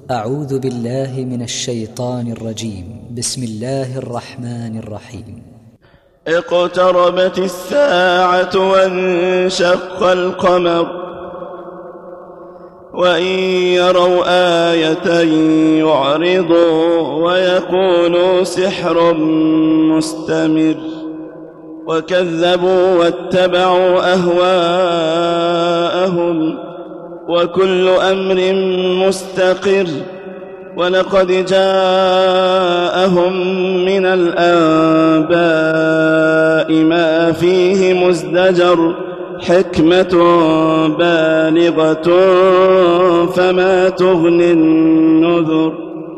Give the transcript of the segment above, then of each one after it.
أعوذ بالله من الشيطان الرجيم. بسم الله الرحمن الرحيم. اقتربت الساعة وانشق القمر وإن يروا آية يعرضوا ويقولوا سحر مستمر وكذبوا واتبعوا أهواءهم وكل أمر مستقر ولقد جاءهم من الأنباء ما فيه مزدجر حكمة بالغة فما تغني النذر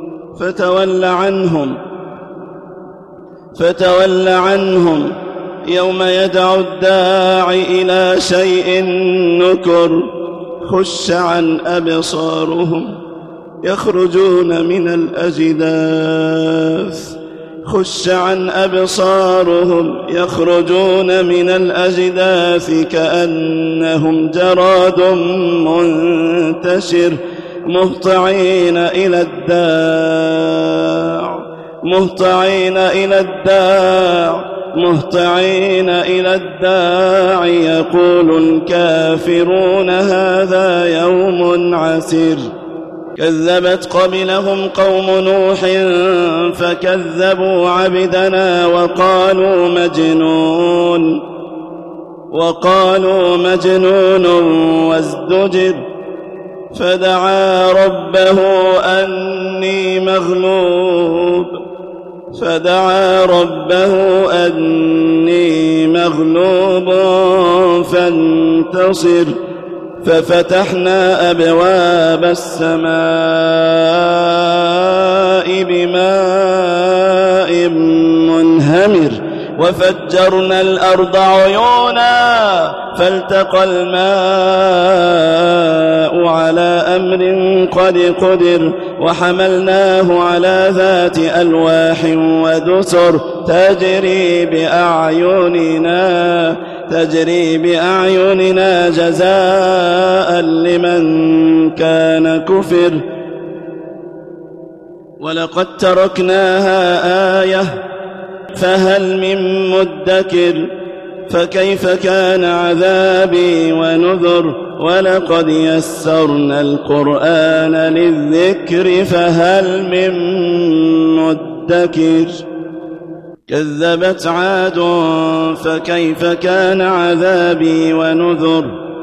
فتول عنهم يوم يدعو الداعي إلى شيء نكر خش عن أبصارهم يخرجون من الأجداث كأنهم جراد منتشر مهطعين إلى الداع يقول الكافرون هذا يوم عسير. كذبت قبلهم قوم نوح فكذبوا عبدنا وقالوا مجنون وازدجر فدعا ربه أني مغلوب فانتصر ففتحنا أبواب السماء بماء منهمر وفجرنا الأرض عيونا فالتقى الماء على أمر قد قدر وحملناه على ذات ألواح ودسر تجري بأعيننا جزاء لمن كان كفر ولقد تركناها آية فهل من مدكر فكيف كان عذابي ونذر ولقد يسرنا القرآن للذكر فهل من مدكر كذبت عاد فكيف كان عذابي ونذر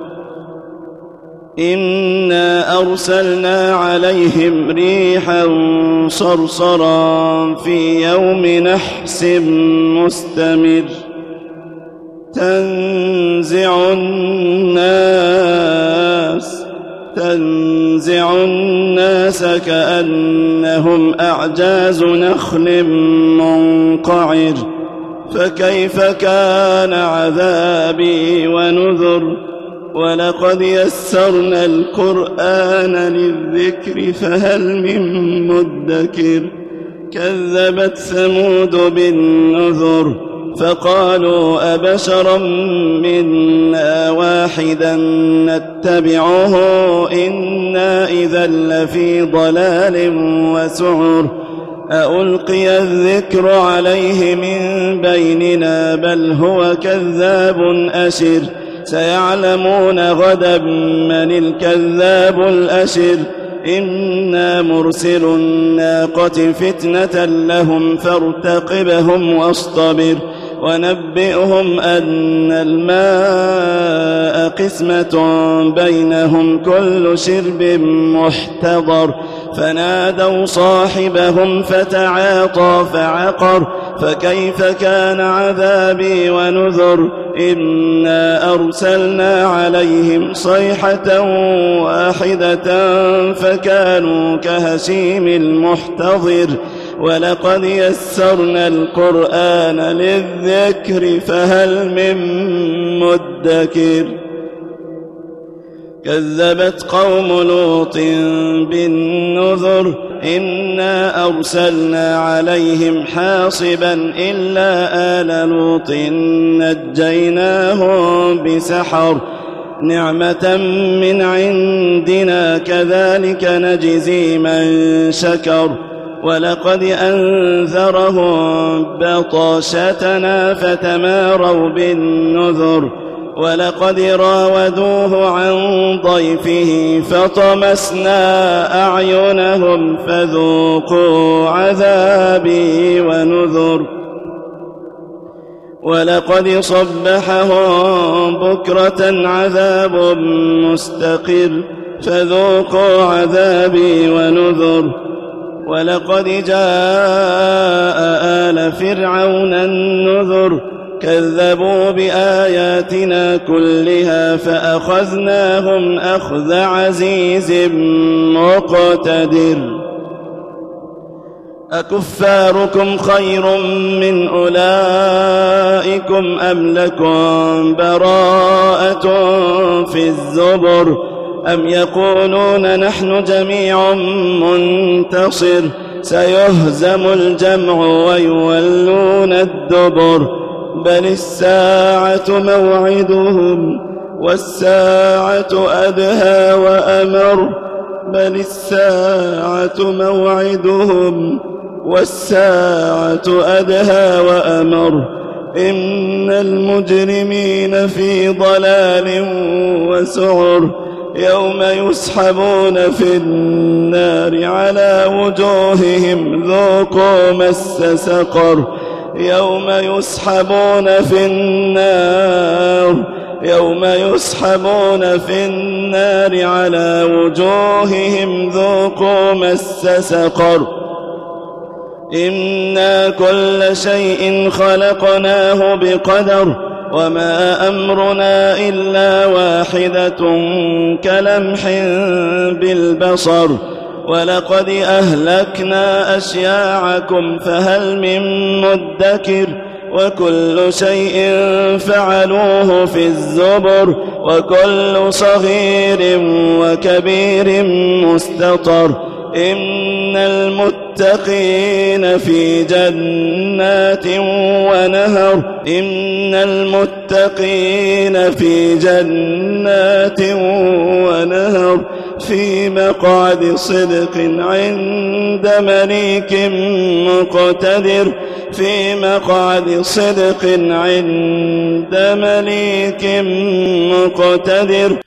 إنا أرسلنا عليهم ريحا صرصرا في يوم نحس مستمر تنزع الناس كأنهم أعجاز نخل منقعر فكيف كان عذابي ونذر ولقد يسرنا القرآن للذكر فهل من مدكر كذبت ثمود بالنذر فقالوا أبشرا منا واحدا نتبعه إنا إذا لفي ضلال وسعر ألقي الذكر عليه من بيننا بل هو كذاب أشر سيعلمون غدا من الكذاب الأشر إنا مرسل الناقة فتنة لهم فارتقبهم واصطبر ونبئهم أن الماء قسمة بينهم كل شرب محتضر فنادوا صاحبهم فتعاطى فعقر فكيف كان عذابي ونذر إنا أرسلنا عليهم صيحة واحدة فكانوا كهشيم المحتضر ولقد يسرنا القرآن للذكر فهل من مدكر كذبت قوم لوط بالنذر إنا أرسلنا عليهم حاصبا إلا آل لوط نعمة من عندنا كذلك نجزي من شكر ولقد أنذرهم بطشتنا فتماروا بالنذر ولقد راودوه عن ضيفه فطمسنا أعينهم فذوقوا عذابي ونذر ولقد صبحهم بكرة عذاب مستقر فذوقوا عذابي ونذر ولقد جاء آل فرعون النذر كذبوا بآياتنا كلها فأخذناهم أخذ عزيز مقتدر أكفاركم خير من أولئكم أم لكم براءة في الزبر أم يقولون نحن جميع منتصر سيهزم الجمع ويولون الدبر بل الساعة موعدهم والساعة أدهى وأمر بل الساعة موعدهم والساعة أدهى وأمر إن المجرمين في ضلال وسعر يوم يسحبون في النار على وجوههم ذوقوا مس سقر يوم يسحبون في النار على وجوههم ذوقوا مس سقر إنا كل شيء خلقناه بقدر وما أمرنا إلا واحدة كلمح بالبصر ولقد أهلكنا أشياعكم فهل من مدكر وكل شيء فعلوه في الزبر وكل صغير وكبير مستطر إن المتقين في جنات ونهر إن المتقين في جنات ونهر في مقعد صدق عند مليك مقتدر في مقعد صدق عند مليك مقتدر